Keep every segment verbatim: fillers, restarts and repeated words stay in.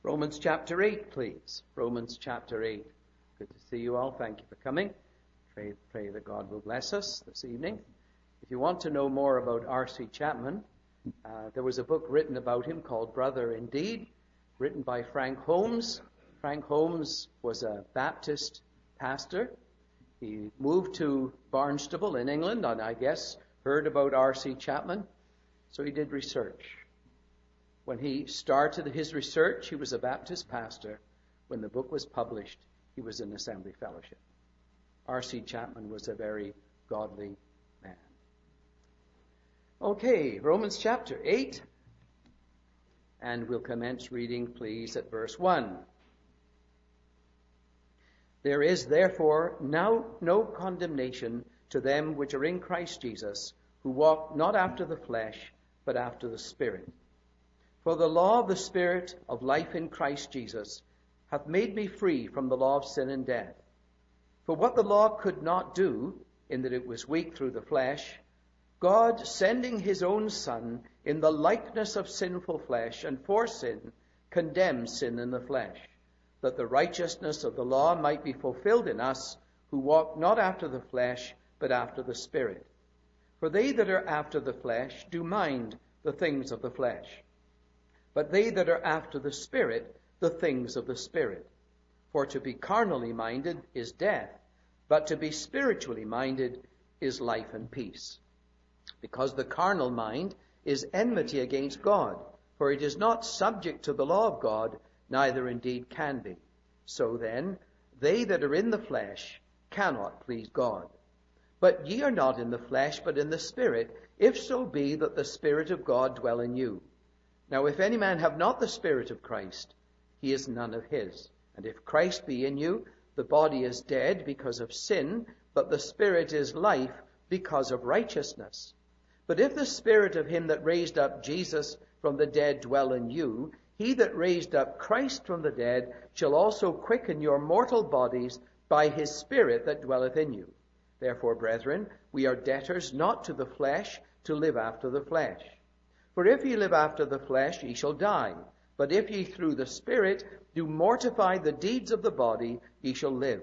Romans chapter eight, please. Romans chapter eight. Good to see you all. Thank you for coming. Pray, pray that God will bless us this evening. If you want to know more about R C Chapman, uh, there was a book written about him called Brother Indeed, written by Frank Holmes. Frank Holmes was a Baptist pastor. He moved to Barnstable in England and I guess heard about R C Chapman, so he did research. When he started his research, he was a Baptist pastor. When the book was published, he was in Assembly Fellowship. R C Chapman was a very godly man. Okay, Romans chapter eight. And we'll commence reading, please, at verse one. There is therefore now no condemnation to them which are in Christ Jesus, who walk not after the flesh, but after the Spirit. For the law of the Spirit of life in Christ Jesus hath made me free from the law of sin and death. For what the law could not do, in that it was weak through the flesh, God, sending his own Son in the likeness of sinful flesh, and for sin, condemned sin in the flesh, that the righteousness of the law might be fulfilled in us, who walk not after the flesh, but after the Spirit. For they that are after the flesh do mind the things of the flesh, but they that are after the Spirit, the things of the Spirit. For to be carnally minded is death, but to be spiritually minded is life and peace. Because the carnal mind is enmity against God, for it is not subject to the law of God, neither indeed can be. So then, they that are in the flesh cannot please God. But ye are not in the flesh, but in the Spirit, if so be that the Spirit of God dwell in you. Now if any man have not the Spirit of Christ, he is none of his. And if Christ be in you, the body is dead because of sin, but the Spirit is life because of righteousness. But if the Spirit of him that raised up Jesus from the dead dwell in you, he that raised up Christ from the dead shall also quicken your mortal bodies by his Spirit that dwelleth in you. Therefore, brethren, we are debtors not to the flesh, to live after the flesh. For if ye live after the flesh, ye shall die. But if ye through the Spirit do mortify the deeds of the body, ye shall live.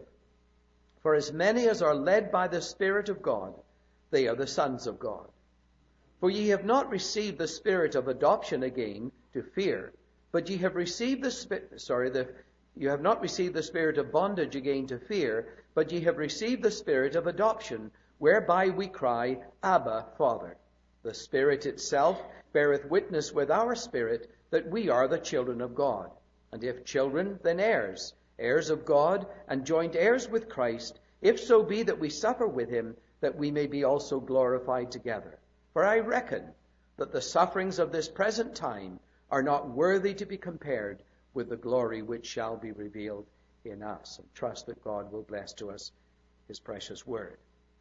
For as many as are led by the Spirit of God, they are the sons of God. For ye have not received the spirit of adoption again to fear, but ye have received the spirit, sorry, the, you have not received the spirit of bondage again to fear, but ye have received the spirit of adoption, whereby we cry, Abba, Father. The Spirit itself beareth witness with our spirit that we are the children of God. And if children, then heirs, heirs of God, and joint heirs with Christ, if so be that we suffer with him, that we may be also glorified together. For I reckon that the sufferings of this present time are not worthy to be compared with the glory which shall be revealed in us. And trust that God will bless to us his precious word.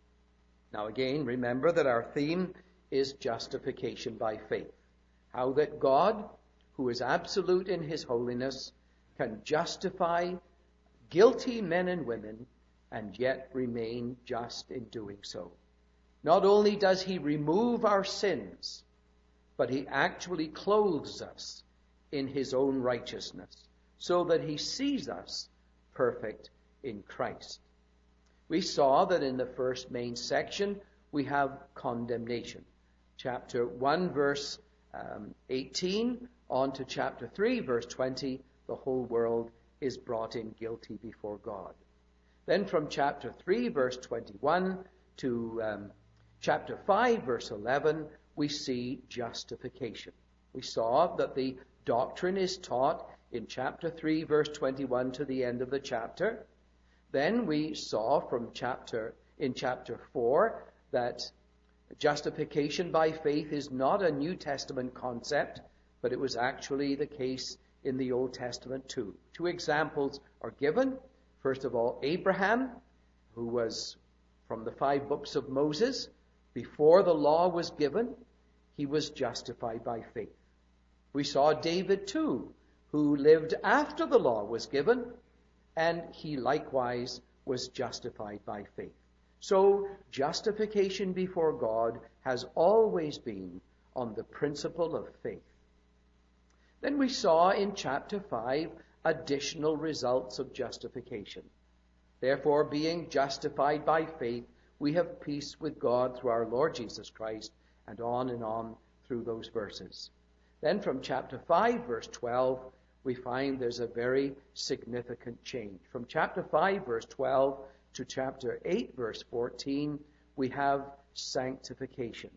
Now again, remember that our theme is justification by faith. How that God, who is absolute in his holiness, can justify guilty men and women and yet remain just in doing so. Not only does he remove our sins, but he actually clothes us in his own righteousness, so that he sees us perfect in Christ. We saw that in the first main section we have condemnation. Chapter one, verse um, eighteen, on to chapter three, verse twenty, the whole world is brought in guilty before God. Then from chapter three, verse twenty-one, to um, chapter five, verse eleven, we see justification. We saw that the doctrine is taught in chapter three, verse twenty-one to the end of the chapter. Then we saw from chapter, in chapter four, that justification by faith is not a New Testament concept, but it was actually the case in the Old Testament too. Two examples are given. First of all, Abraham, who was from the five books of Moses. Before the law was given, he was justified by faith. We saw David too, who lived after the law was given, and he likewise was justified by faith. So justification before God has always been on the principle of faith. Then we saw in chapter five additional results of justification. Therefore, being justified by faith, we have peace with God through our Lord Jesus Christ, and on and on through those verses. Then from chapter five, verse twelve, we find there's a very significant change. From chapter five, verse twelve, to chapter eight, verse fourteen, we have sanctification.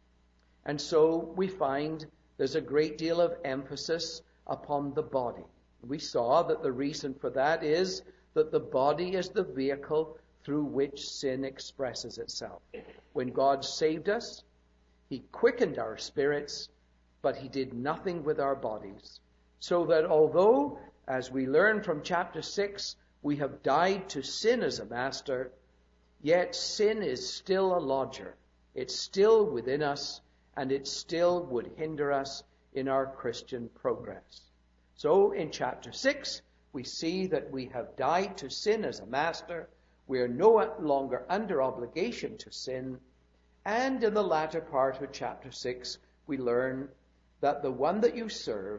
And so we find there's a great deal of emphasis upon the body. We saw that the reason for that is that the body is the vehicle through which sin expresses itself. When God saved us, he quickened our spirits, but he did nothing with our bodies. So that although, as we learn from chapter six, we have died to sin as a master, yet sin is still a lodger. It's still within us, and it still would hinder us in our Christian progress. So in chapter six, we see that we have died to sin as a master. We are no longer under obligation to sin. And in the latter part of chapter six, we learn that the one that you serve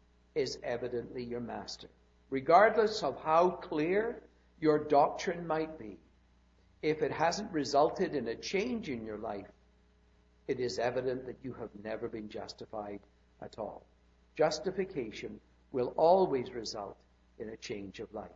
is evidently your master. Regardless of how clear your doctrine might be, if it hasn't resulted in a change in your life, it is evident that you have never been justified at all. Justification will always result in a change of life.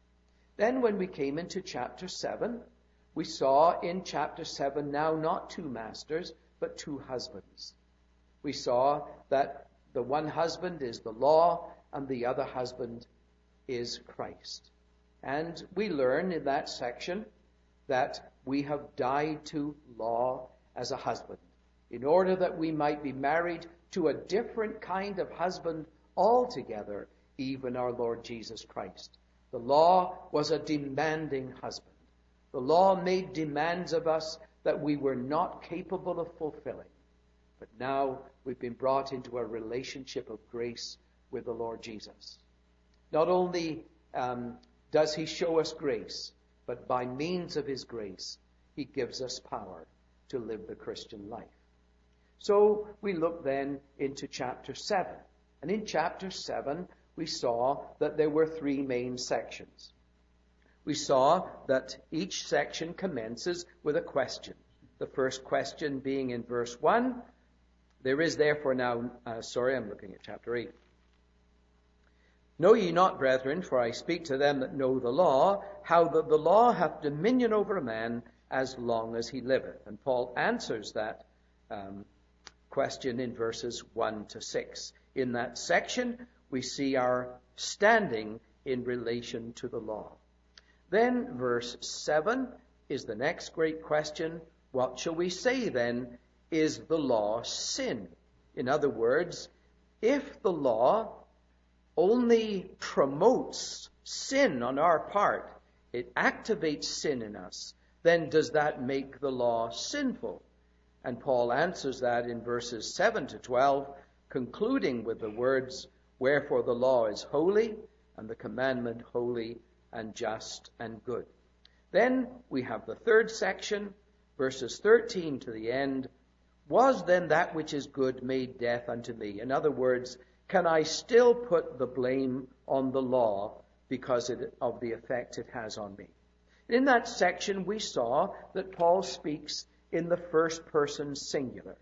Then when we came into chapter seven, we saw in chapter seven now not two masters, but two husbands. We saw that the one husband is the law, and the other husband is Christ. And we learn in that section that we have died to law as a husband, in order that we might be married to a different kind of husband altogether, even our Lord Jesus Christ. The law was a demanding husband. The law made demands of us that we were not capable of fulfilling. But now we've been brought into a relationship of grace with the Lord Jesus. Not only um, does he show us grace, but by means of his grace, he gives us power to live the Christian life. So we look then into chapter seven. And in chapter seven, we saw that there were three main sections. We saw that each section commences with a question. The first question being in verse one, there is therefore now, uh, sorry, I'm looking at chapter eight. Know ye not, brethren, for I speak to them that know the law, how that the law hath dominion over a man as long as he liveth. And Paul answers that um, question in verses one to six. In that section, we see our standing in relation to the law. Then verse seven is the next great question. What shall we say then? Is the law sin? In other words, if the law only promotes sin on our part, it activates sin in us, then does that make the law sinful? And Paul answers that in verses seven to twelve, concluding with the words, wherefore the law is holy, and the commandment holy and just and good. Then we have the third section, verses thirteen to the end. Was then that which is good made death unto me? In other words, can I still put the blame on the law because of the effect it has on me? In that section, we saw that Paul speaks in the first person singular,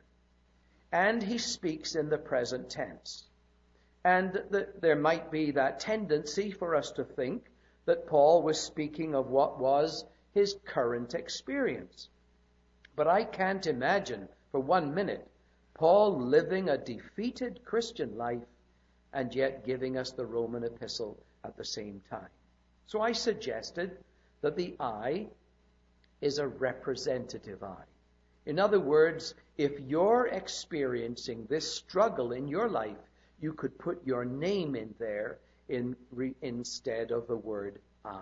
and he speaks in the present tense. And the, there might be that tendency for us to think that Paul was speaking of what was his current experience. But I can't imagine for one minute Paul living a defeated Christian life and yet giving us the Roman epistle at the same time. So I suggested that the I is a representative I. In other words, if you're experiencing this struggle in your life, you could put your name in there in re, instead of the word I.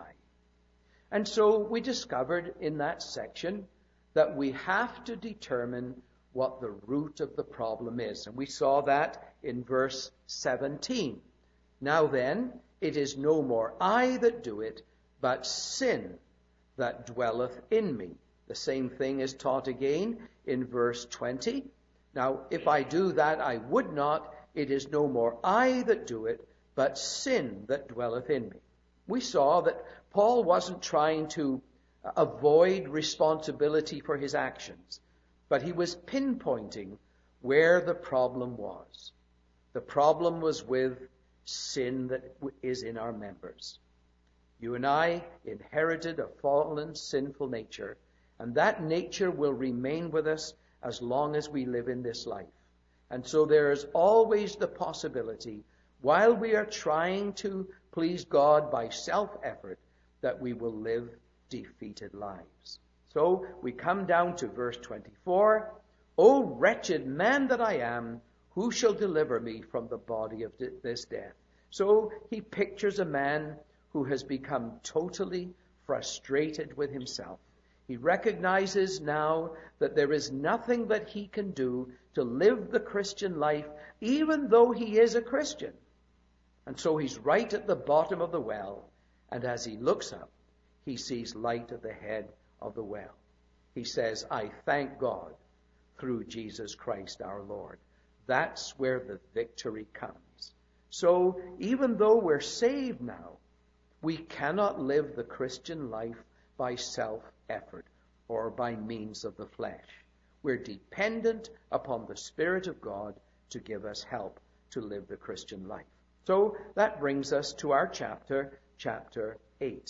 And so we discovered in that section that we have to determine what the root of the problem is. And we saw that in verse seventeen. Now then, it is no more I that do it, but sin that dwelleth in me. The same thing is taught again in verse twenty. Now, if I do that I would not, it is no more I that do it, but sin that dwelleth in me. We saw that Paul wasn't trying to avoid responsibility for his actions, but he was pinpointing where the problem was. The problem was with sin that is in our members. You and I inherited a fallen, sinful nature, and that nature will remain with us as long as we live in this life. And so there is always the possibility, while we are trying to please God by self-effort, that we will live defeated lives. So we come down to verse twenty-four. O wretched man that I am, who shall deliver me from the body of this death? So he pictures a man who has become totally frustrated with himself. He recognizes now that there is nothing that he can do to live the Christian life, even though he is a Christian. And so he's right at the bottom of the well, and as he looks up, he sees light at the head of the well. He says, I thank God through Jesus Christ our Lord. That's where the victory comes. So even though we're saved now, we cannot live the Christian life by self-effort or by means of the flesh. We're dependent upon the Spirit of God to give us help to live the Christian life. So that brings us to our chapter, chapter eight.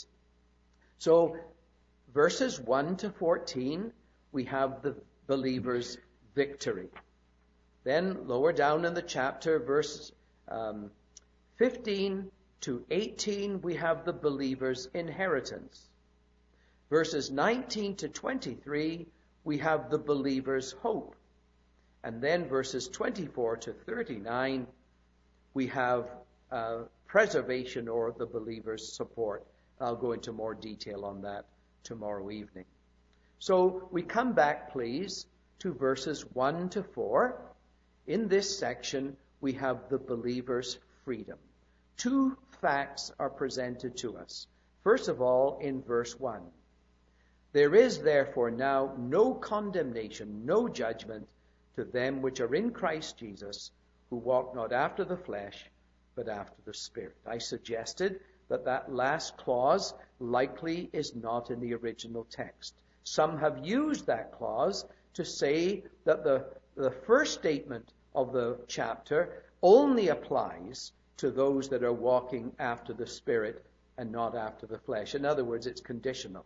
So verses one to fourteen, we have the believer's victory. Then lower down in the chapter, verses um, fifteen to eighteen, we have the believer's inheritance. Verses nineteen to twenty-three, we have the believer's hope. And then verses twenty-four to thirty-nine, we have uh, preservation or the believer's support. I'll go into more detail on that tomorrow evening. So we come back, please, to verses one to four. In this section, we have the believer's freedom. Two facts are presented to us. First of all, in verse one. There is therefore now no condemnation, no judgment to them which are in Christ Jesus, who walk not after the flesh, but after the Spirit. I suggested that that last clause likely is not in the original text. Some have used that clause to say that the, the first statement of the chapter only applies to those that are walking after the Spirit and not after the flesh. In other words, it's conditional.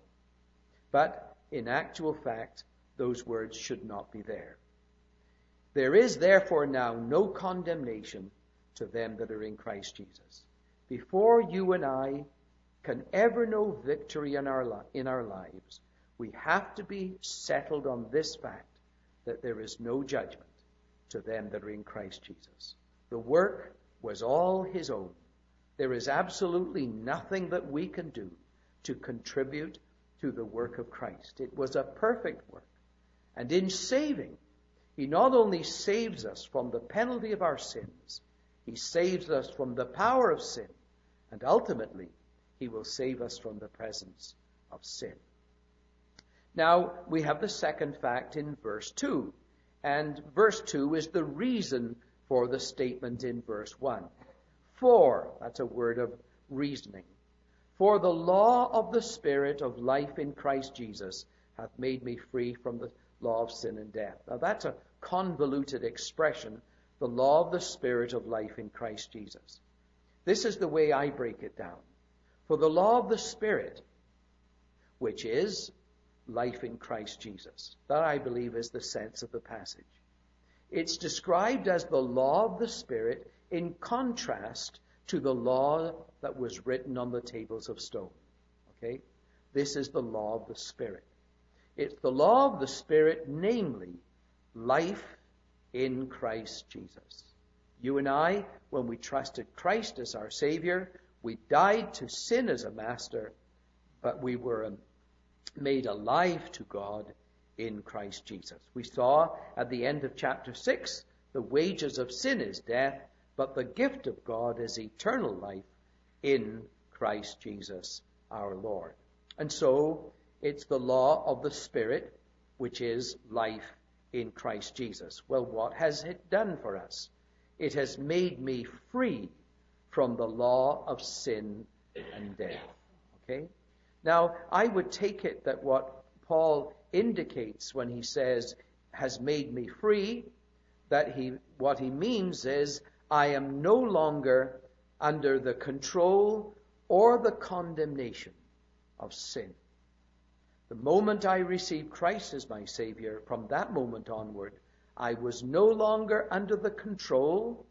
But in actual fact, those words should not be there. There is therefore now no condemnation to them that are in Christ Jesus. Before you and I can ever know victory in our li- in our lives, we have to be settled on this fact, that there is no judgment to them that are in Christ Jesus. The work was all his own. There is absolutely nothing that we can do to contribute to the work of Christ. It was a perfect work. And in saving, he not only saves us from the penalty of our sins, he saves us from the power of sin, and ultimately, he will save us from the presence of sin. Now, we have the second fact in verse two. And verse two is the reason for the statement in verse one. For, that's a word of reasoning. For the law of the Spirit of life in Christ Jesus hath made me free from the law of sin and death. Now that's a convoluted expression, the law of the Spirit of life in Christ Jesus. This is the way I break it down. For the law of the Spirit, which is life in Christ Jesus. That, I believe, is the sense of the passage. It's described as the law of the Spirit in contrast to the law that was written on the tables of stone. Okay? This is the law of the Spirit. It's the law of the Spirit, namely, life in Christ Jesus. You and I, when we trusted Christ as our Savior, we died to sin as a master, but we were made alive to God in Christ Jesus. We saw at the end of chapter six, the wages of sin is death, but the gift of God is eternal life in Christ Jesus our Lord. And so it's the law of the Spirit, which is life in Christ Jesus. Well, what has it done for us? It has made me free from the law of sin and death. Okay? Now, I would take it that what Paul indicates when he says, has made me free, that he, what he means is, I am no longer under the control or the condemnation of sin. The moment I received Christ as my Savior, from that moment onward, I was no longer under the control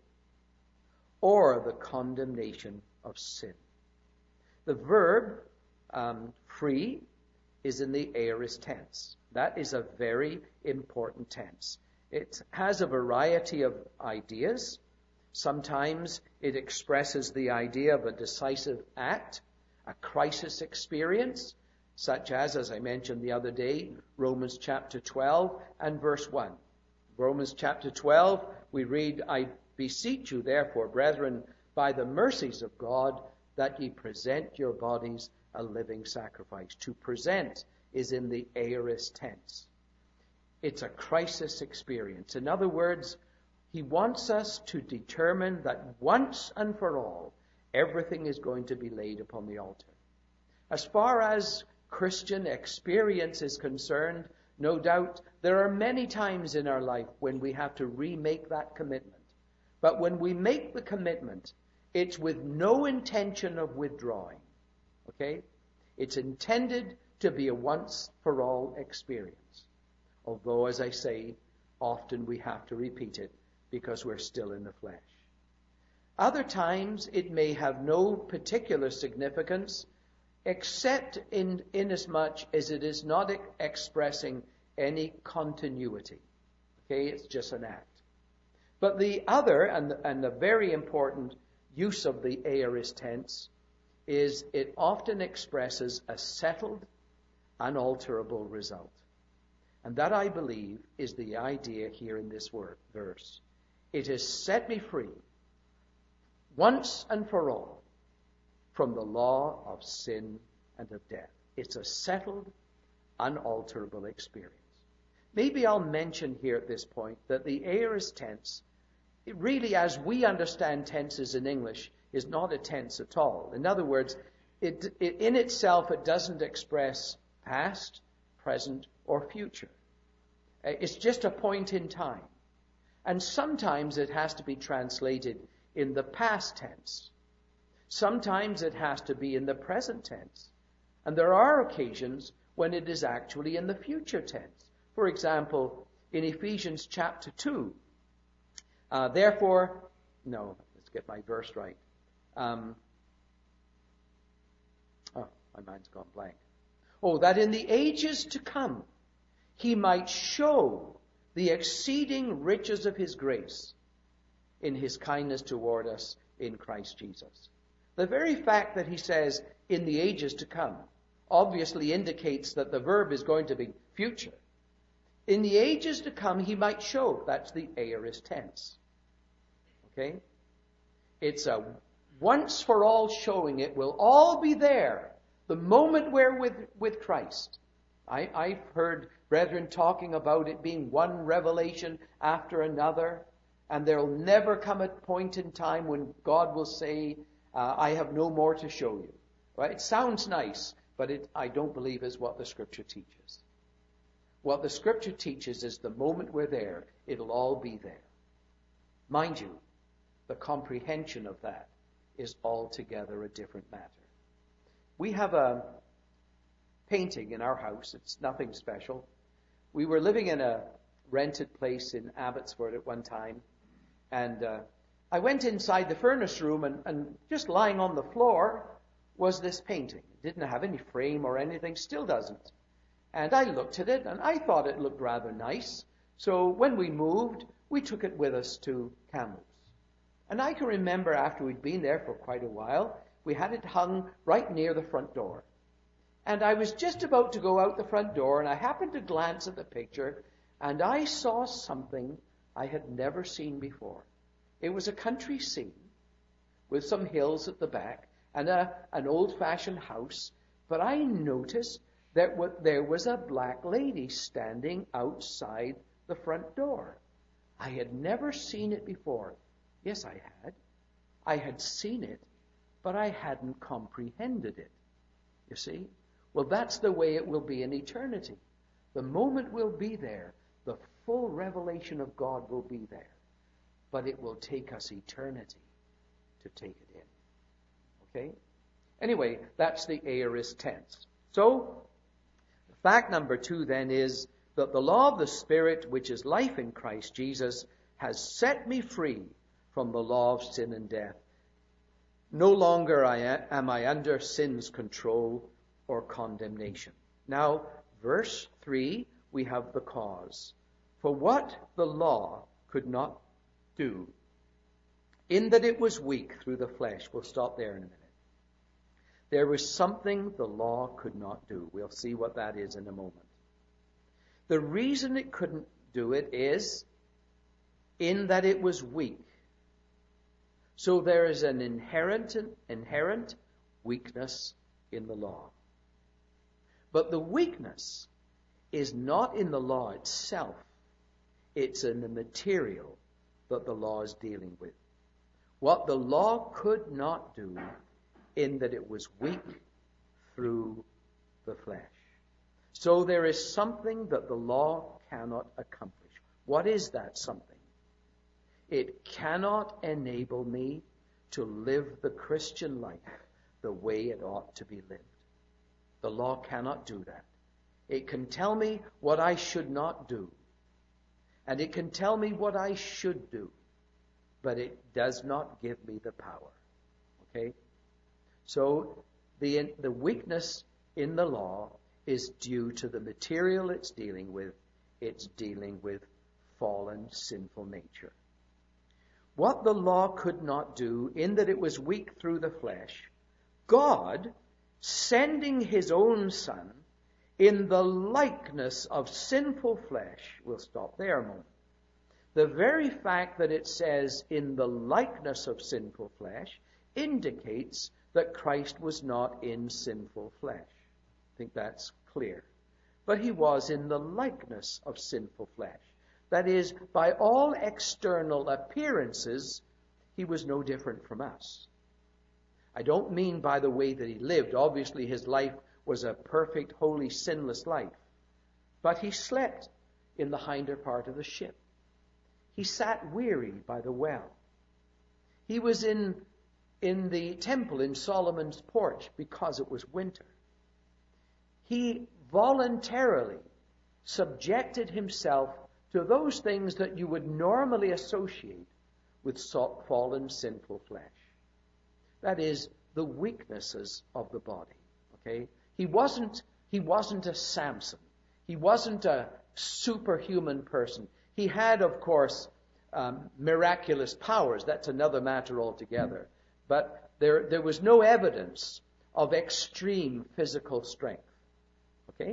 or the condemnation of sin. The verb um, free is in the aorist tense. That is a very important tense. It has a variety of ideas. Sometimes it expresses the idea of a decisive act, a crisis experience, such as, as I mentioned the other day, Romans chapter twelve and verse one. Romans chapter twelve, we read, I beseech you, therefore, brethren, by the mercies of God, that ye present your bodies a living sacrifice. To present is in the aorist tense. It's a crisis experience. In other words, he wants us to determine that once and for all, everything is going to be laid upon the altar. As far as Christian experience is concerned, no doubt there are many times in our life when we have to remake that commitment. But when we make the commitment, it's with no intention of withdrawing. Okay? It's intended to be a once-for-all experience. Although, as I say, often we have to repeat it because we're still in the flesh. Other times it may have no particular significance except in inasmuch as it is not ex- expressing any continuity. Okay, it's just an act. But the other and the, and the very important use of the aorist tense is it often expresses a settled, unalterable result. And that, I believe, is the idea here in this word, verse. It has set me free, once and for all, from the law of sin and of death. It's a settled, unalterable experience. Maybe I'll mention here at this point that the aorist tense, it really, as we understand tenses in English, is not a tense at all. In other words, it, it, in itself, it doesn't express past, present, or future. It's just a point in time. And sometimes it has to be translated in the past tense. Sometimes it has to be in the present tense. And there are occasions when it is actually in the future tense. For example, in Ephesians chapter two, uh, therefore, no, let's get my verse right. Um, oh, my mind's gone blank. Oh, that in the ages to come, he might show the exceeding riches of his grace in his kindness toward us in Christ Jesus. The very fact that he says, in the ages to come, obviously indicates that the verb is going to be future. In the ages to come, he might show. That's the aorist tense. Okay? It's a once for all showing. It will all be there the moment we're with, with Christ. I, I've heard brethren talking about it being one revelation after another, and there'll never come a point in time when God will say, uh, I have no more to show you. Right? It sounds nice, but it, I don't believe is what the Scripture teaches. What the Scripture teaches is the moment we're there, it'll all be there. Mind you, the comprehension of that is altogether a different matter. We have a painting in our house. It's nothing special. We were living in a rented place in Abbotsford at one time, and uh, I went inside the furnace room, and, and just lying on the floor was this painting. It didn't have any frame or anything, still doesn't. And I looked at it, and I thought it looked rather nice. So when we moved, we took it with us to Kamloops. And I can remember after we'd been there for quite a while, we had it hung right near the front door. And I was just about to go out the front door, and I happened to glance at the picture, and I saw something I had never seen before. It was a country scene with some hills at the back and a, an old-fashioned house, but I noticed that what, there was a black lady standing outside the front door. I had never seen it before. Yes, I had. I had seen it, but I hadn't comprehended it. You see? Well, that's the way it will be in eternity. The moment we'll be there, the full revelation of God will be there. But it will take us eternity to take it in. Okay? Anyway, that's the aorist tense. So, fact number two then is that the law of the Spirit, which is life in Christ Jesus, has set me free from the law of sin and death. No longer I am I under sin's control or condemnation. Now, verse three, we have the cause. For what the law could not do, in that it was weak through the flesh. We'll stop there in a minute. There was something the law could not do. We'll see what that is in a moment. The reason it couldn't do it is in that it was weak. So there is an inherent, inherent weakness in the law. But the weakness is not in the law itself. It's in the material that the law is dealing with. What the law could not do, in that it was weak through the flesh. So there is something that the law cannot accomplish. What is that something? It cannot enable me to live the Christian life the way it ought to be lived. The law cannot do that. It can tell me what I should not do. And it can tell me what I should do. But it does not give me the power. Okay? So the, the weakness in the law is due to the material it's dealing with. It's dealing with fallen, sinful nature. What the law could not do, in that it was weak through the flesh, God, sending his own Son in the likeness of sinful flesh, we'll stop there a moment. The very fact that it says in the likeness of sinful flesh indicates that Christ was not in sinful flesh. I think that's clear. But he was in the likeness of sinful flesh. That is, by all external appearances, he was no different from us. I don't mean by the way that he lived. Obviously, his life was a perfect, holy, sinless life. But he slept in the hinder part of the ship. He sat weary by the well. He was in, in the temple in Solomon's porch because it was winter. He voluntarily subjected himself to those things that you would normally associate with fallen, sinful flesh. That is, the weaknesses of the body. Okay? He wasn't, he wasn't a Samson. He wasn't a superhuman person. He had, of course, um, miraculous powers. That's another matter altogether. But there, there was no evidence of extreme physical strength. Okay?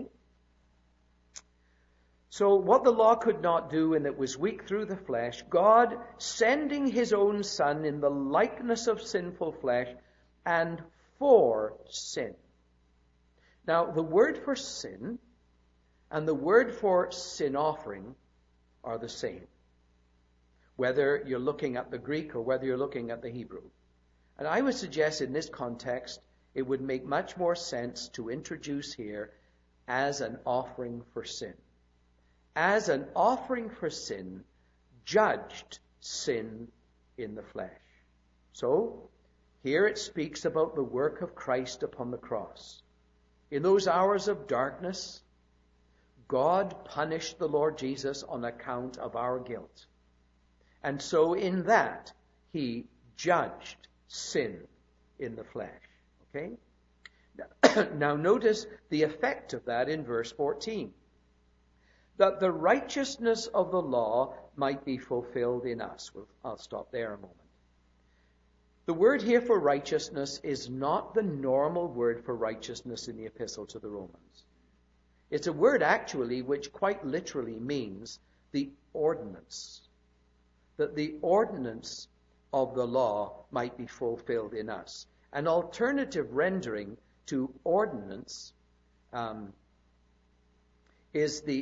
So what the law could not do, and it was weak through the flesh, God sending his own Son in the likeness of sinful flesh and for sin. Now, the word for sin and the word for sin offering are the same, whether you're looking at the Greek or whether you're looking at the Hebrew. And I would suggest in this context, it would make much more sense to introduce here as an offering for sin. As an offering for sin, judged sin in the flesh. So, here it speaks about the work of Christ upon the cross. In those hours of darkness, God punished the Lord Jesus on account of our guilt. And so in that, he judged sin in the flesh. Okay? Now notice the effect of that in verse fourteen. That the righteousness of the law might be fulfilled in us. Well, I'll stop there a moment. The word here for righteousness is not the normal word for righteousness in the epistle to the Romans. It's a word actually which quite literally means the ordinance. That the ordinance of the law might be fulfilled in us. An alternative rendering to ordinance um, is the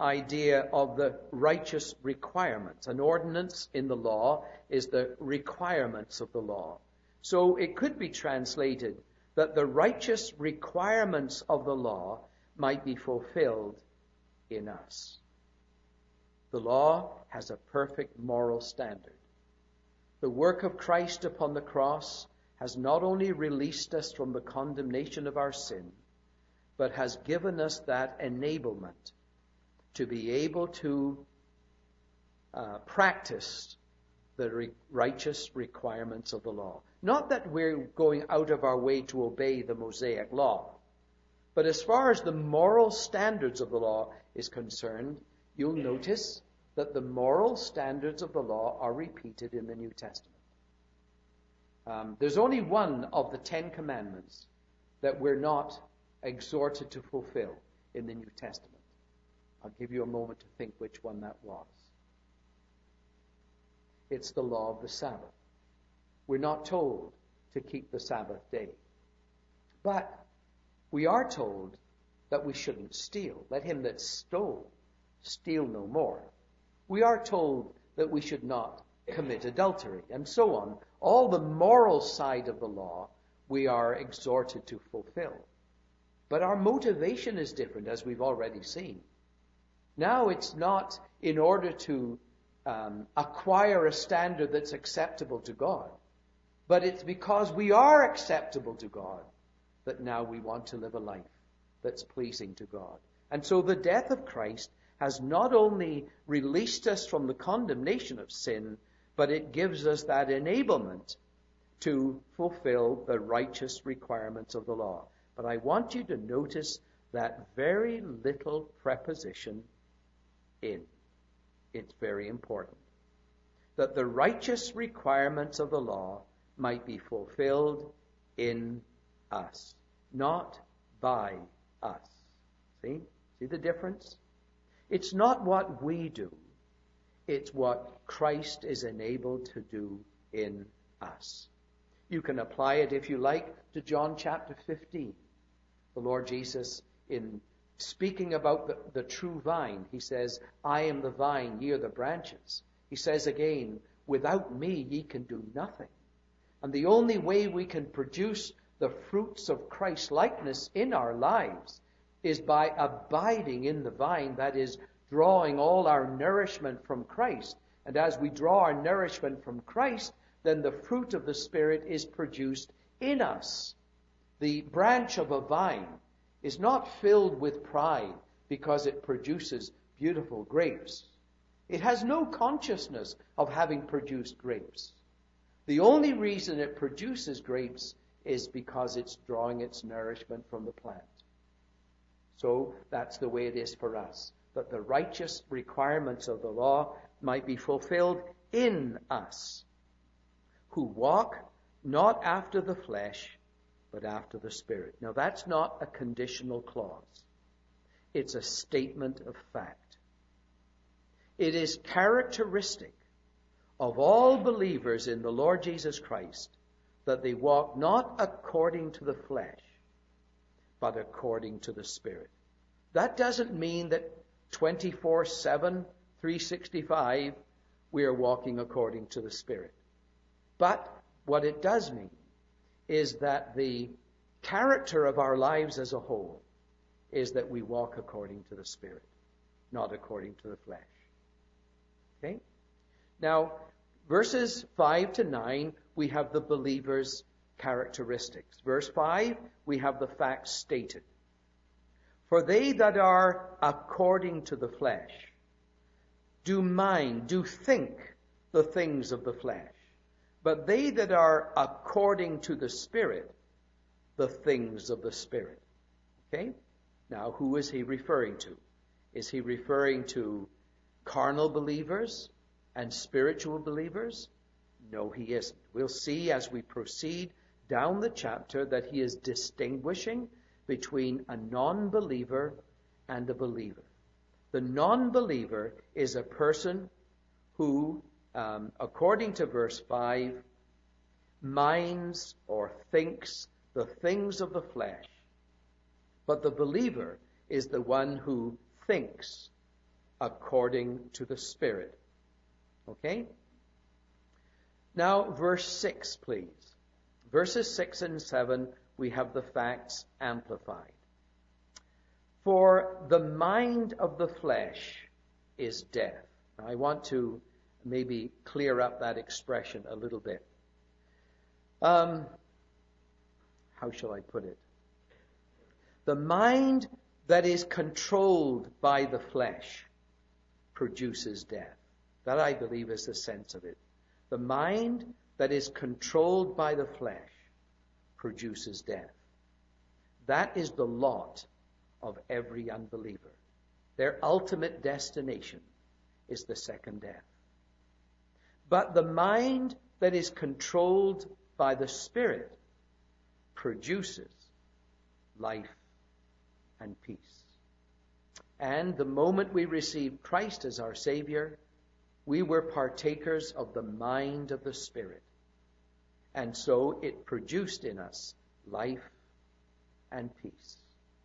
idea of the righteous requirements. An ordinance in the law is the requirements of the law. So it could be translated that the righteous requirements of the law might be fulfilled in us. The law has a perfect moral standard. The work of Christ upon the cross has not only released us from the condemnation of our sin, but has given us that enablement to be able to uh, practice the re- righteous requirements of the law. Not that we're going out of our way to obey the Mosaic law, but as far as the moral standards of the law is concerned, you'll notice that the moral standards of the law are repeated in the New Testament. Um, there's only one of the Ten Commandments that we're not exhorted to fulfill in the New Testament. I'll give you a moment to think which one that was. It's the law of the Sabbath. We're not told to keep the Sabbath day. But we are told that we shouldn't steal. Let him that stole steal no more. We are told that we should not commit adultery, and so on. All the moral side of the law we are exhorted to fulfill. But our motivation is different, as we've already seen. Now it's not in order to um, acquire a standard that's acceptable to God, but it's because we are acceptable to God that now we want to live a life that's pleasing to God. And so the death of Christ has not only released us from the condemnation of sin, but it gives us that enablement to fulfill the righteous requirements of the law. But I want you to notice that very little preposition, in. It's very important. That the righteous requirements of the law might be fulfilled in us, not by us. See? See the difference? It's not what we do. It's what Christ is enabled to do in us. You can apply it, if you like, to John chapter fifteen. The Lord Jesus, in speaking about the, the true vine, he says, I am the vine, ye are the branches. He says again, without me ye can do nothing. And the only way we can produce the fruits of Christ's likeness in our lives is by abiding in the vine, that is, drawing all our nourishment from Christ. And as we draw our nourishment from Christ, then the fruit of the Spirit is produced in us. The branch of a vine is not filled with pride because it produces beautiful grapes. It has no consciousness of having produced grapes. The only reason it produces grapes is because it's drawing its nourishment from the plant. So that's the way it is for us, that the righteous requirements of the law might be fulfilled in us, who walk not after the flesh, but after the Spirit. Now that's not a conditional clause. It's a statement of fact. It is characteristic of all believers in the Lord Jesus Christ that they walk not according to the flesh, but according to the Spirit. That doesn't mean that twenty-four seven, three sixty-five, we are walking according to the Spirit. But what it does mean is that the character of our lives as a whole is that we walk according to the Spirit, not according to the flesh. Okay? Now, verses five to nine, we have the believer's characteristics. Verse five, we have the facts stated. For they that are according to the flesh do mind, do think the things of the flesh. But they that are according to the Spirit, the things of the Spirit. Okay? Now, who is he referring to? Is he referring to carnal believers and spiritual believers? No, he isn't. We'll see as we proceed down the chapter that he is distinguishing between a non-believer and a believer. The non-believer is a person who, um, according to verse five, minds or thinks the things of the flesh. But the believer is the one who thinks according to the Spirit. Okay? Now, verse six, please. Verses six and seven, we have the facts amplified. For the mind of the flesh is death. Now, I want to maybe clear up that expression a little bit. Um, how shall I put it? The mind that is controlled by the flesh produces death. That, I believe, is the sense of it. The mind that is controlled by the flesh produces death. That is the lot of every unbeliever. Their ultimate destination is the second death. But the mind that is controlled by the Spirit produces life and peace. And the moment we received Christ as our Savior, we were partakers of the mind of the Spirit. And so it produced in us life and peace.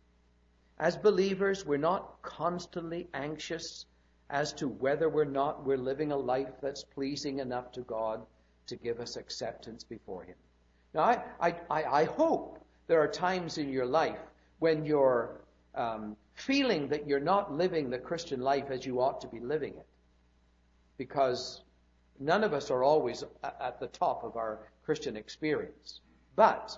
As believers, we're not constantly anxious as to whether or not we're living a life that's pleasing enough to God to give us acceptance before Him. Now, I, I, I hope there are times in your life when you're um, feeling that you're not living the Christian life as you ought to be living it. Because none of us are always at the top of our Christian experience. But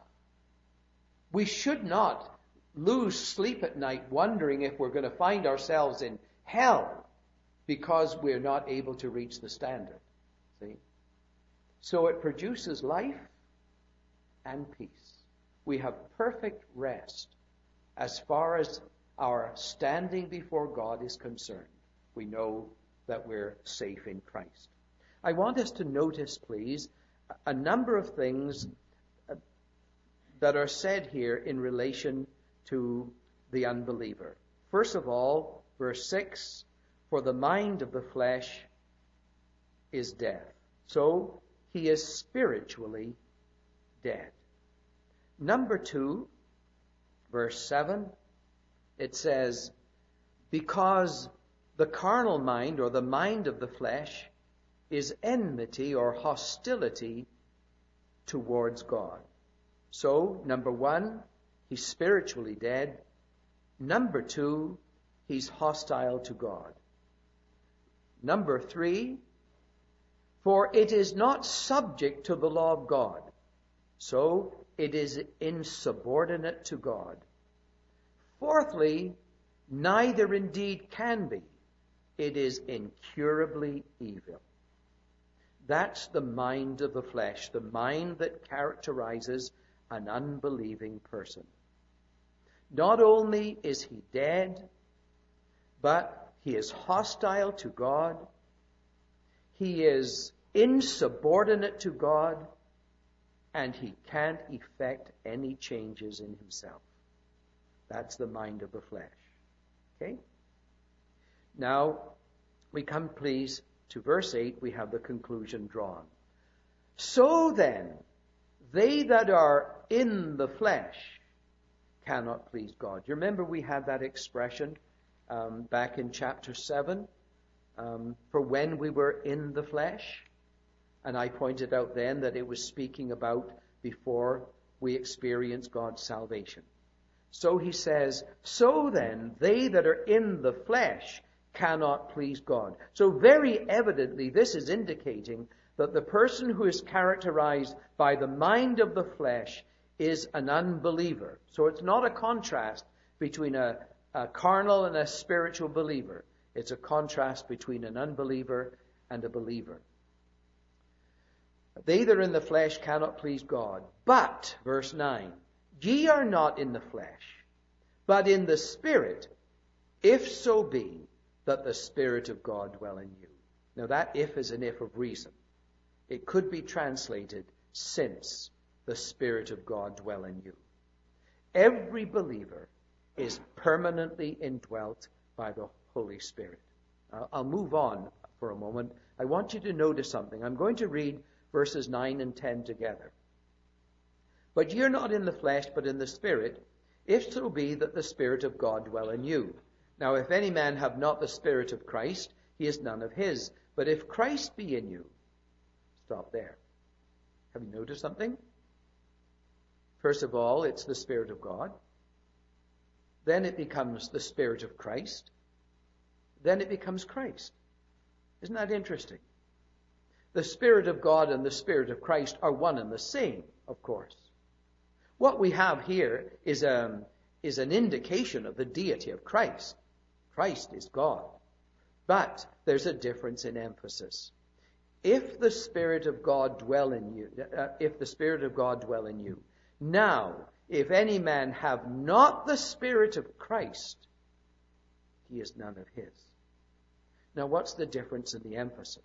we should not lose sleep at night wondering if we're going to find ourselves in hell because we're not able to reach the standard. See? So it produces life and peace. We have perfect rest as far as our standing before God is concerned. We know that we're safe in Christ. I want us to notice, please, a number of things that are said here in relation to the unbeliever. First of all, verse six, for the mind of the flesh is death. So he is spiritually dead. Number two, verse seven, it says, because the carnal mind, or the mind of the flesh, is enmity or hostility towards God. So, number one, he's spiritually dead. Number two, he's hostile to God. Number three, for it is not subject to the law of God. So, it is insubordinate to God. Fourthly, neither indeed can be. It is incurably evil. That's the mind of the flesh, the mind that characterizes an unbelieving person. Not only is he dead, but he is hostile to God. He is insubordinate to God, and he can't effect any changes in himself. That's the mind of the flesh. Okay? Now, we come, please, to verse eight. We have the conclusion drawn. So then, they that are in the flesh cannot please God. You remember we had that expression um, back in chapter seven, um, for when we were in the flesh. And I pointed out then that it was speaking about before we experience God's salvation. So he says, so then, they that are in the flesh cannot please God. So very evidently, this is indicating that the person who is characterized by the mind of the flesh is an unbeliever. So it's not a contrast between a, a carnal and a spiritual believer. It's a contrast between an unbeliever and a believer. They that are in the flesh cannot please God. But, verse nine, ye are not in the flesh, but in the Spirit, if so be that the Spirit of God dwell in you. Now that if is an if of reason. It could be translated, since the Spirit of God dwell in you. Every believer is permanently indwelt by the Holy Spirit. I'll move on for a moment. I want you to notice something. I'm going to read verses nine and ten together. But you're not in the flesh, but in the Spirit, if so be that the Spirit of God dwell in you. Now, if any man have not the Spirit of Christ, he is none of his. But if Christ be in you, stop there. Have you noticed something? First of all, it's the Spirit of God. Then it becomes the Spirit of Christ. Then it becomes Christ. Isn't that interesting? The Spirit of God and the Spirit of Christ are one and the same, of course. What we have here is, a, is an indication of the deity of Christ. Christ is God. But there's a difference in emphasis. If the Spirit of God dwell in you, uh, if the Spirit of God dwell in you, now, if any man have not the Spirit of Christ, he is none of his. Now, what's the difference in the emphasis?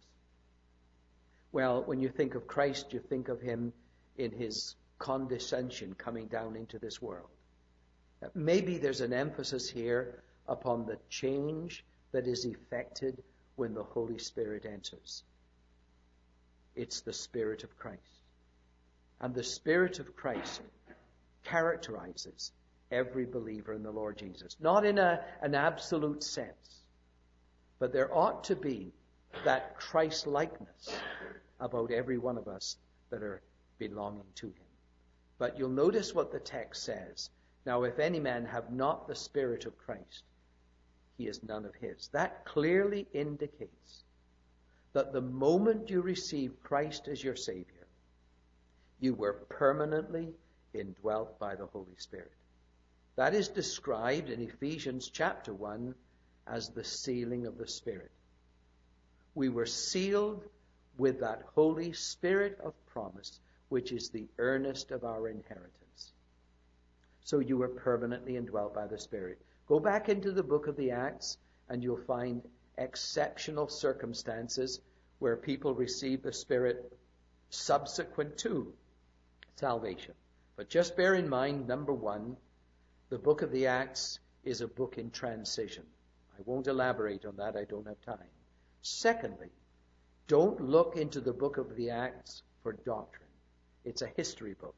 Well, when you think of Christ, you think of him in his condescension coming down into this world. Maybe there's an emphasis here upon the change that is effected when the Holy Spirit enters. It's the Spirit of Christ. And the Spirit of Christ characterizes every believer in the Lord Jesus. Not in a, an absolute sense, but there ought to be that Christ-likeness about every one of us that are belonging to him. But you'll notice what the text says. Now, if any man have not the Spirit of Christ, he is none of his. That clearly indicates that the moment you receive Christ as your Savior, you were permanently indwelt by the Holy Spirit. That is described in Ephesians chapter one as the sealing of the Spirit. We were sealed with that Holy Spirit of promise, which is the earnest of our inheritance. So you were permanently indwelt by the Spirit. Go back into the book of the Acts, and you'll find exceptional circumstances where people receive the Spirit subsequent to salvation. But just bear in mind, number one, the book of the Acts is a book in transition. I won't elaborate on that. I don't have time. Secondly, don't look into the book of the Acts for doctrine. It's a history book.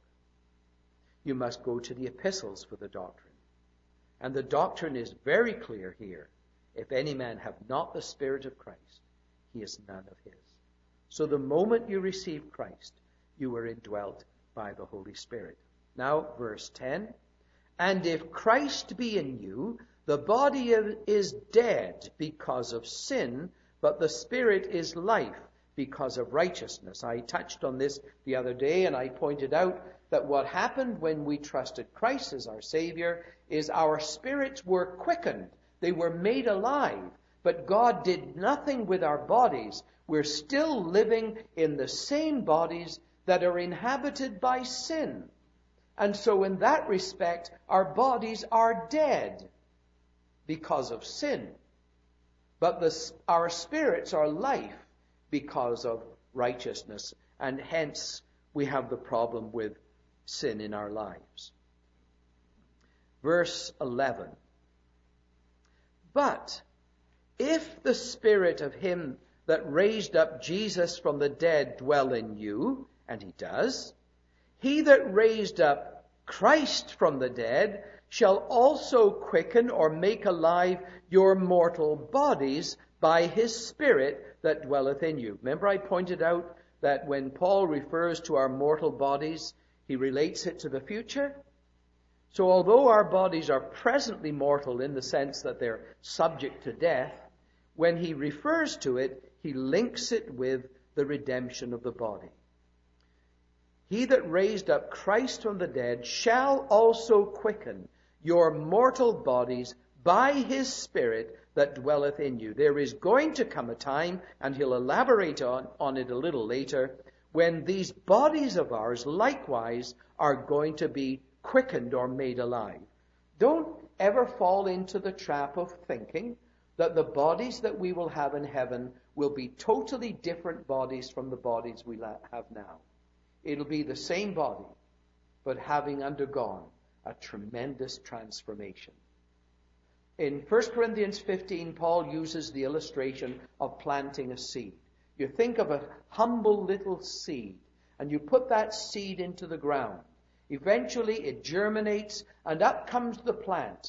You must go to the epistles for the doctrine. And the doctrine is very clear here. If any man have not the Spirit of Christ, he is none of his. So the moment you receive Christ, you were indwelt by the Holy Spirit. Now, verse ten. And if Christ be in you, the body is dead because of sin, but the Spirit is life because of righteousness. I touched on this the other day, and I pointed out that what happened when we trusted Christ as our Savior is our spirits were quickened. They were made alive. But God did nothing with our bodies. We're still living in the same bodies that are inhabited by sin. And so in that respect, our bodies are dead because of sin. But the, our spirits are life because of righteousness. And hence, we have the problem with sin in our lives. Verse eleven. But if the Spirit of him that raised up Jesus from the dead dwell in you, and he does, he that raised up Christ from the dead shall also quicken or make alive your mortal bodies by his Spirit that dwelleth in you. Remember I pointed out that when Paul refers to our mortal bodies, he relates it to the future. So although our bodies are presently mortal in the sense that they're subject to death, when he refers to it, he links it with the redemption of the body. He that raised up Christ from the dead shall also quicken your mortal bodies by his Spirit that dwelleth in you. There is going to come a time, and he'll elaborate on, on it a little later, when these bodies of ours likewise are going to be quickened or made alive. Don't ever fall into the trap of thinking that the bodies that we will have in heaven will be totally different bodies from the bodies we have now. It'll be the same body, but having undergone a tremendous transformation. In First Corinthians fifteen, Paul uses the illustration of planting a seed. You think of a humble little seed, and you put that seed into the ground. Eventually it germinates, and up comes the plant.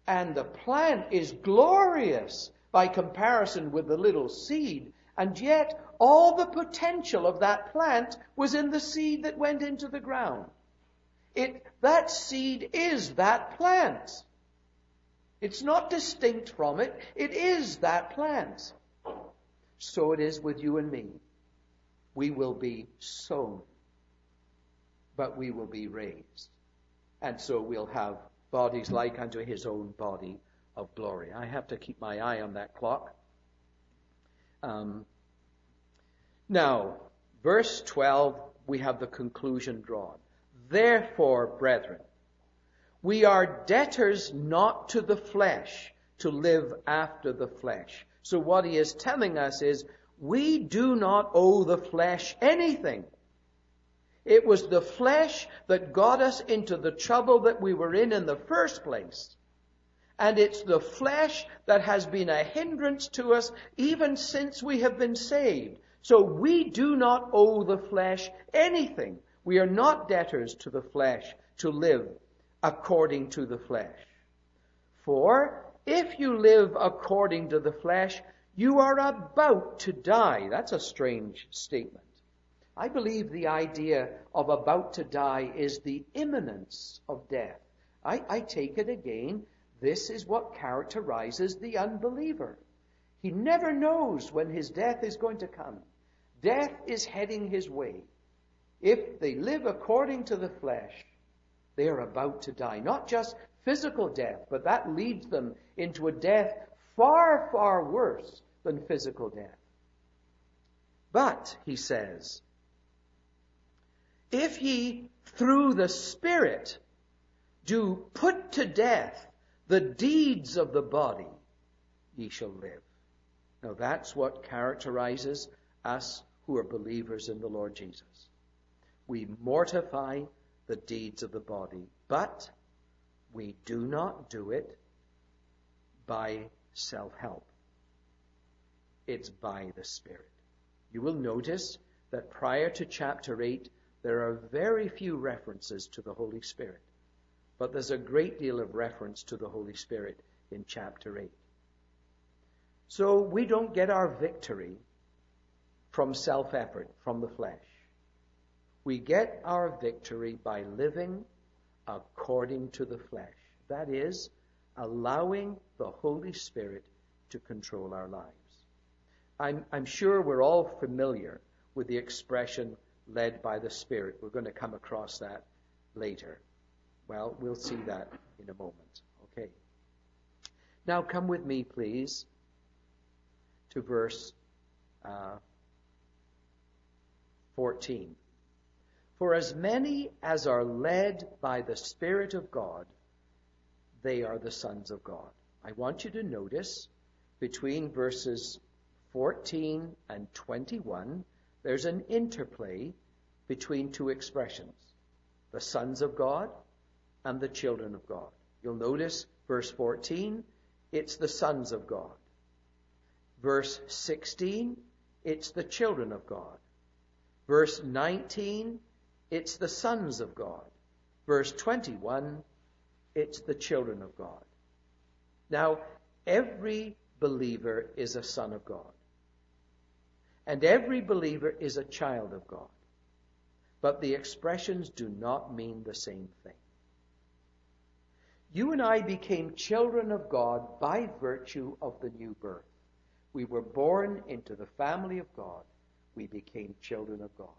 And the plant is glorious by comparison with the little seed. And yet, all the potential of that plant was in the seed that went into the ground. It, that seed is that plant. It's not distinct from it. It is that plant. So it is with you and me. We will be sown, but we will be raised. And so we'll have bodies like unto his own body of glory. I have to keep my eye on that clock. Um, now, verse twelve, we have the conclusion drawn. Therefore, brethren, we are debtors not to the flesh, to live after the flesh. So what he is telling us is, we do not owe the flesh anything. It was the flesh that got us into the trouble that we were in in the first place. And it's the flesh that has been a hindrance to us even since we have been saved. So we do not owe the flesh anything. We are not debtors to the flesh to live according to the flesh. For if you live according to the flesh, you are about to die. That's a strange statement. I believe the idea of about to die is the imminence of death. I, I take it again, this is what characterizes the unbeliever. He never knows when his death is going to come. Death is heading his way. If they live according to the flesh, they are about to die. Not just physical death, but that leads them into a death far, far worse than physical death. But, he says, if ye through the Spirit do put to death the deeds of the body, ye shall live. Now that's what characterizes us who are believers in the Lord Jesus. We mortify the deeds of the body, but we do not do it by self-help. It's by the Spirit. You will notice that prior to chapter eight, there are very few references to the Holy Spirit. But there's a great deal of reference to the Holy Spirit in chapter eight. So we don't get our victory from self-effort, from the flesh. We get our victory by living according to the flesh. That is, allowing the Holy Spirit to control our lives. I'm, I'm sure we're all familiar with the expression led by the Spirit. We're going to come across that later. Well, we'll see that in a moment. Okay. Now come with me, please, to verse uh, fourteen. For as many as are led by the Spirit of God, they are the sons of God. I want you to notice between verses fourteen and twenty-one, there's an interplay between two expressions, the sons of God and the children of God. You'll notice verse fourteen, it's the sons of God. Verse sixteen, it's the children of God. Verse nineteen, it's the sons of God. Verse twenty-one, it's the children of God. Now, every believer is a son of God. And every believer is a child of God. But the expressions do not mean the same thing. You and I became children of God by virtue of the new birth. We were born into the family of God. We became children of God.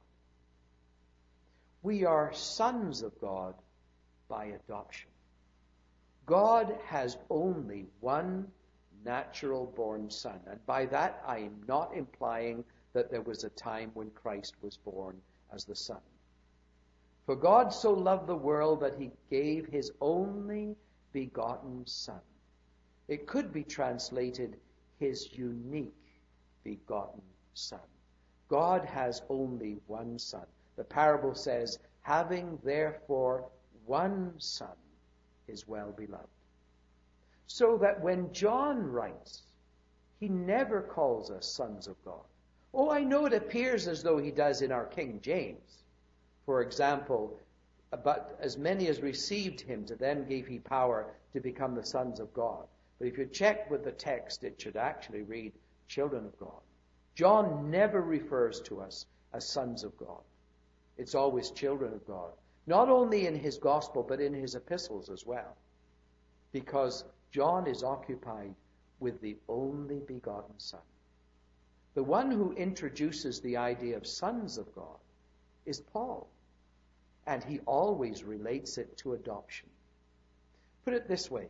We are sons of God by adoption. God has only one natural born son. And by that I am not implying that there was a time when Christ was born as the Son. For God so loved the world that he gave his only begotten Son. It could be translated his unique begotten Son. God has only one Son. The parable says, having therefore one Son is well beloved. So that when John writes, he never calls us sons of God. Oh, I know it appears as though he does in our King James. For example, But as many as received him, to them gave he power to become the sons of God. But if you check with the text, it should actually read children of God. John never refers to us as sons of God. It's always children of God. Not only in his gospel, but in his epistles as well. Because John is occupied with the only begotten Son. The one who introduces the idea of sons of God is Paul. And he always relates it to adoption. Put it this way.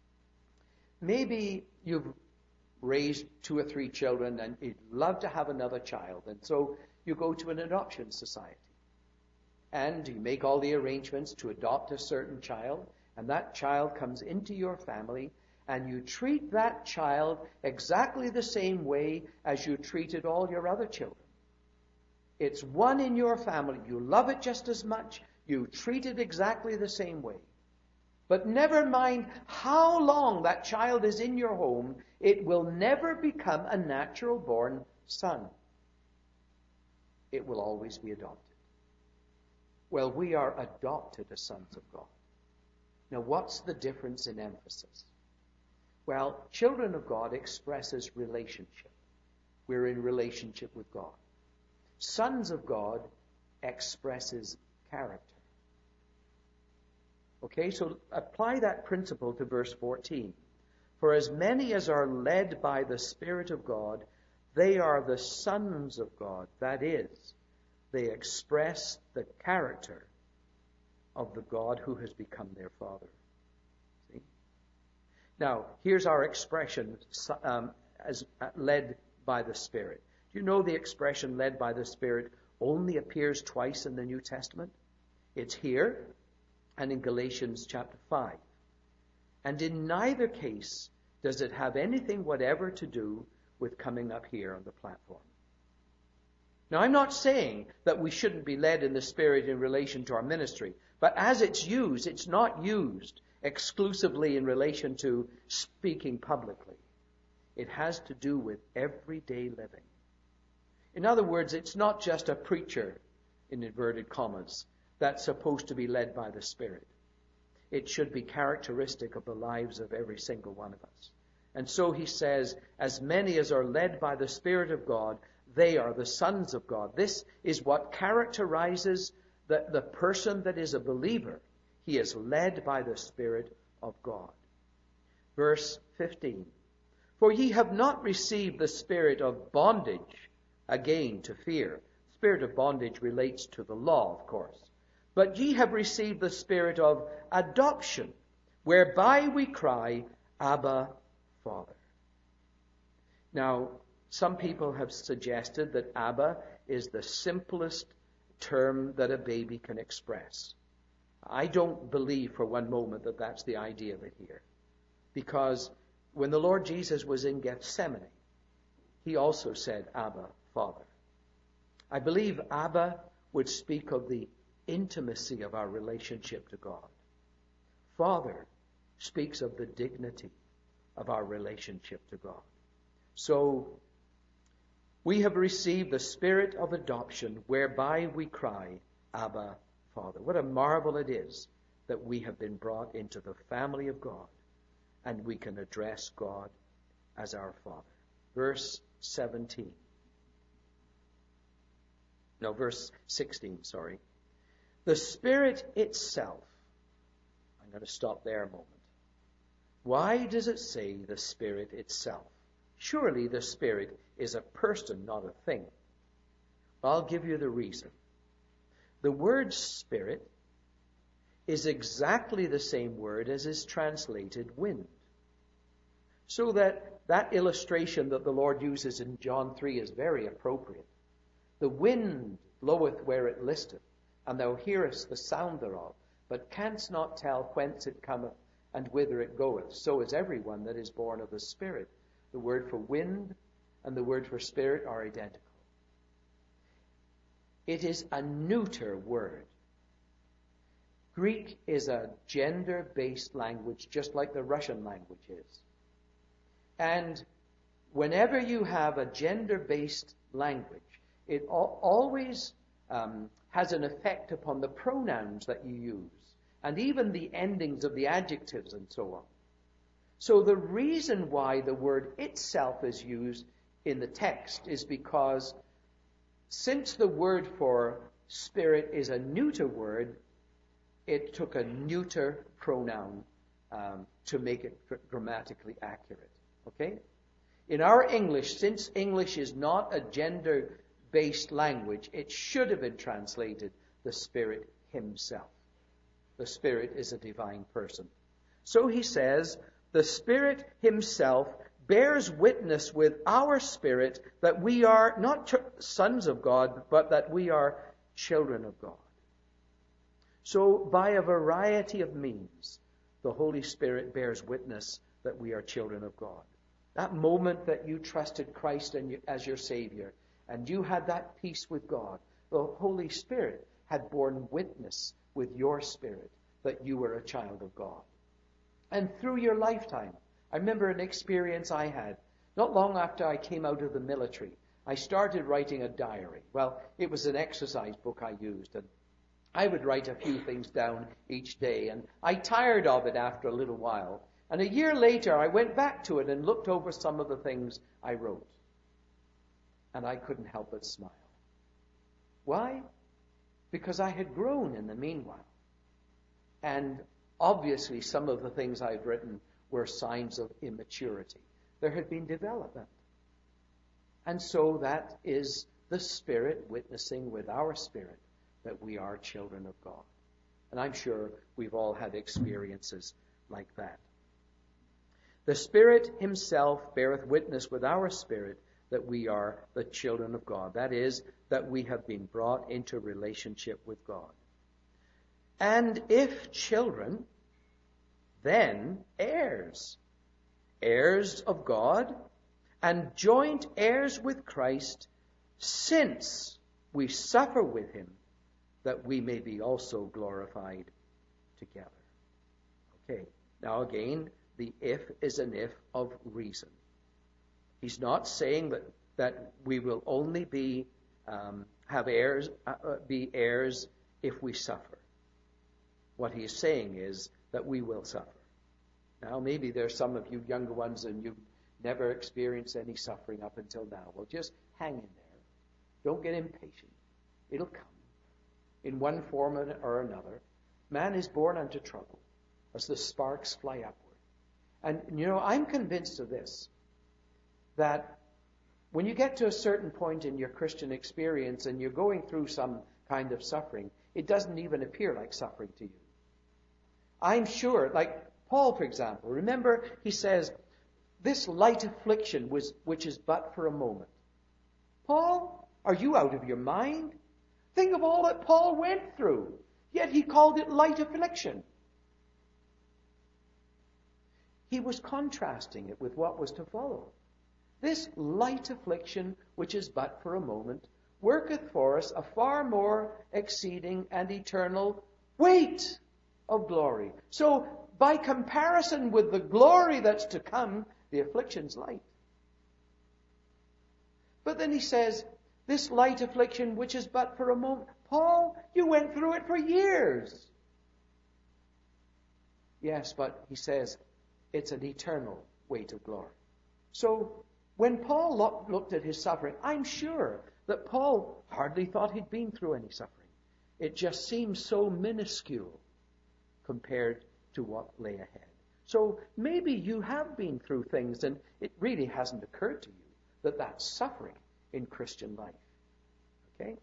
Maybe you've raised two or three children and you'd love to have another child. And so you go to an adoption society. And you make all the arrangements to adopt a certain child. And that child comes into your family. And you treat that child exactly the same way as you treated all your other children. It's one in your family. You love it just as much. You treat it exactly the same way. But never mind how long that child is in your home, it will never become a natural-born son. It will always be adopted. Well, we are adopted as sons of God. Now, what's the difference in emphasis? Well, children of God expresses relationship. We're in relationship with God. Sons of God expresses character. Okay, so apply that principle to verse fourteen. For as many as are led by the Spirit of God, they are the sons of God. That is, they express the character of the God who has become their Father. See? Now, here's our expression, um, as uh, led by the Spirit. Do you know the expression led by the Spirit only appears twice in the New Testament? It's here and in Galatians chapter five. And in neither case does it have anything whatever to do with coming up here on the platform. Now, I'm not saying that we shouldn't be led in the Spirit in relation to our ministry, but as it's used, it's not used exclusively in relation to speaking publicly. It has to do with everyday living. In other words, it's not just a preacher, in inverted commas, that's supposed to be led by the Spirit. It should be characteristic of the lives of every single one of us. And so he says, as many as are led by the Spirit of God, they are the sons of God. This is what characterizes the, the person that is a believer. He is led by the Spirit of God. Verse fifteen. For ye have not received the spirit of bondage, again to fear. Spirit of bondage relates to the law, of course. But ye have received the spirit of adoption, whereby we cry, Abba, Father. Now, some people have suggested that Abba is the simplest term that a baby can express. I don't believe for one moment that that's the idea of it here. Because when the Lord Jesus was in Gethsemane, he also said, Abba, Father. I believe Abba would speak of the intimacy of our relationship to God. Father speaks of the dignity of our relationship to God. So, we have received the spirit of adoption, whereby we cry, Abba, Father. What a marvel it is that we have been brought into the family of God, and we can address God as our Father. Verse seventeen. No, verse sixteen, sorry. The Spirit itself. I'm going to stop there a moment. Why does it say the Spirit itself? Surely the Spirit is a person, not a thing. I'll give you the reason. The word Spirit is exactly the same word as is translated wind. So that that illustration that the Lord uses in John three is very appropriate. The wind bloweth where it listeth, and thou hearest the sound thereof, but canst not tell whence it cometh and whither it goeth. So is everyone that is born of the Spirit. The word for wind and the word for spirit are identical. It is a neuter word. Greek is a gender-based language, just like the Russian language is. And whenever you have a gender-based language, it al- always um, has an effect upon the pronouns that you use, and even the endings of the adjectives and so on. So the reason why the word itself is used in the text is because since the word for spirit is a neuter word, it took a neuter pronoun um, to make it grammatically accurate. Okay? In our English, since English is not a gender-based language, it should have been translated the Spirit himself. The Spirit is a divine person. So he says, the Spirit himself bears witness with our spirit that we are not ch- sons of God, but that we are children of God. So by a variety of means, the Holy Spirit bears witness that we are children of God. That moment that you trusted Christ as your Savior, and you had that peace with God, the Holy Spirit had borne witness with your spirit that you were a child of God. And through your lifetime, I remember an experience I had. Not long after I came out of the military, I started writing a diary. Well, it was an exercise book I used, and I would write a few things down each day, and I tired of it after a little while. And a year later, I went back to it and looked over some of the things I wrote. And I couldn't help but smile. Why? Because I had grown in the meanwhile. And obviously, some of the things I'd written were signs of immaturity. There had been development. And so that is the Spirit witnessing with our spirit that we are children of God. And I'm sure we've all had experiences like that. The Spirit himself beareth witness with our spirit that we are the children of God. That is, that we have been brought into relationship with God. And if children, then heirs. Heirs of God, and joint heirs with Christ, since we suffer with him, that we may be also glorified together. Okay, now again, the if is an if of reason. He's not saying that, that we will only be um, have heirs, uh, be heirs if we suffer. What he is saying is that we will suffer. Now, maybe there's some of you younger ones and you've never experienced any suffering up until now. Well, just hang in there. Don't get impatient. It'll come in one form or another. Man is born unto trouble as the sparks fly upward. And, you know, I'm convinced of this, that when you get to a certain point in your Christian experience and you're going through some kind of suffering, it doesn't even appear like suffering to you. I'm sure, like Paul, for example, remember he says, this light affliction was, which is but for a moment. Paul, are you out of your mind? Think of all that Paul went through, yet he called it light affliction. He was contrasting it with what was to follow. This light affliction, which is but for a moment, worketh for us a far more exceeding and eternal weight of glory. So, by comparison with the glory that's to come, the affliction's light. But then he says, this light affliction, which is but for a moment. Paul, you went through it for years. Yes, but he says, it's an eternal weight of glory. So, when Paul lo- looked at his suffering, I'm sure that Paul hardly thought he'd been through any suffering. It just seems so minuscule compared to what lay ahead. So maybe you have been through things and it really hasn't occurred to you that that's suffering in Christian life. Okay?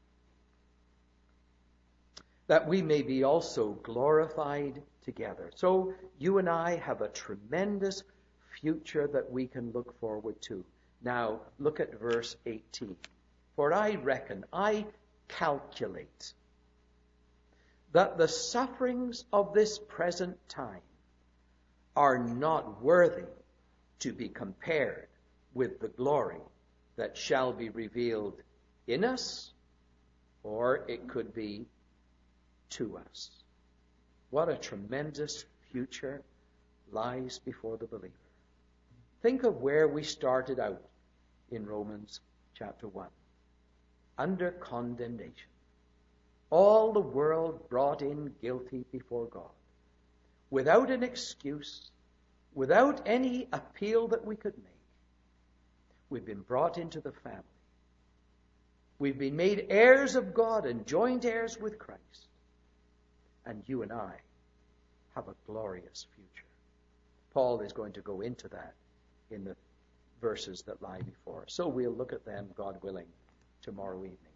That we may be also glorified together. So you and I have a tremendous future that we can look forward to. Now, look at verse eighteen. For I reckon, I calculate, that the sufferings of this present time are not worthy to be compared with the glory that shall be revealed in us, or it could be to us. What a tremendous future lies before the believer. Think of where we started out in Romans chapter one. Under condemnation. all the world brought in guilty before God, without an excuse, without any appeal that we could make. We've been brought into the family. We've been made heirs of God and joint heirs with Christ. And you and I have a glorious future. Paul is going to go into that in the verses that lie before us. So we'll look at them, God willing, tomorrow evening.